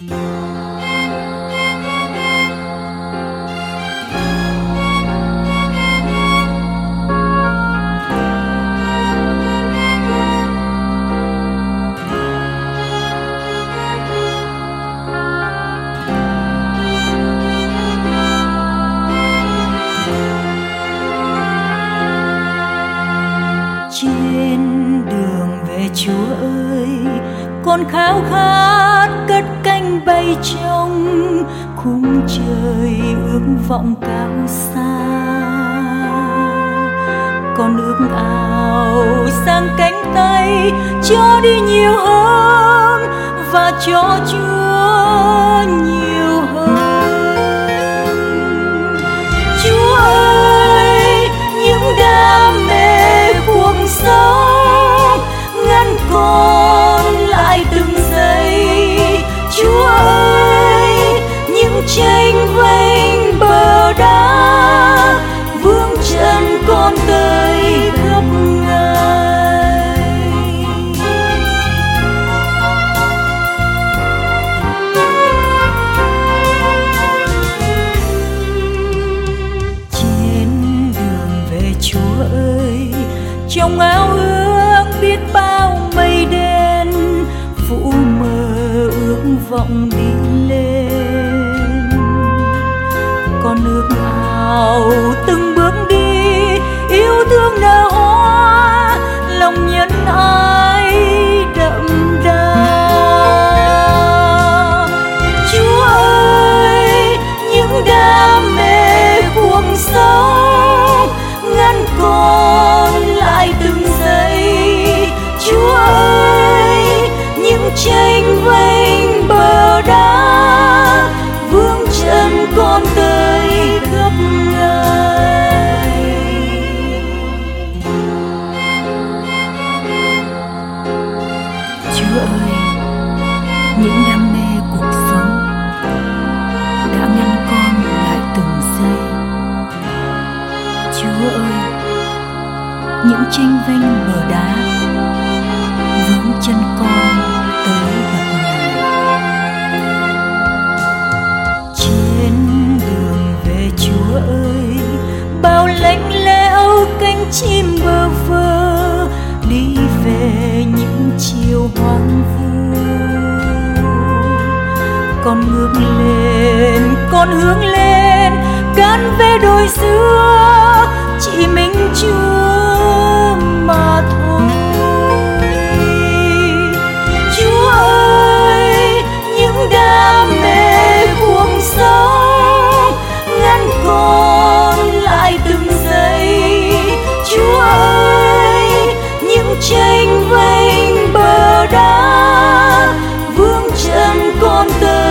Trên đường về Chúa ơi, con khao khát cất cánh bay trong khung trời ước vọng cao xa. Con ước ao sang cánh tay cho đi nhiều hơn và cho Chúa nhiều hơn. Chúa ơi, những đam mê cuộc sống ngăn con lại từng giây. Chúa ơi, những tranh vênh bờ đá vướng chân con tới khắp Ngài. Trên đường về Chúa ơi, trong áo ước biết bao mây đen phủ mờ ước vọng đi lên. Con ước ao từng bước đi yêu thương nở hoa, lòng nhân ái đậm đà. Chúa ơi, những đam mê cuộc sống ngăn con lại từng giây. Chúa ơi, những tranh vênh bờ đá vướng chân con tới khắp Ngài. Chúa ơi, những đam mê cuộc sống đã ngăn con lại từng giây. Chúa ơi, những tranh vênh bờ đá vướng chân con tới gặp Ngài. Trên đường về Chúa ơi, bao lạnh lẽo cánh chim bơ vơ đi về những chiều hoang vu. Con ngước lên, con hướng lên, cán về đồi xưa, chỉ mình Chúa mà thôi. Chúa ơi, những đam mê cuộc sống ngăn con lại từng giây. Chúa ơi, những tranh vênh bờ đá vướng chân con tới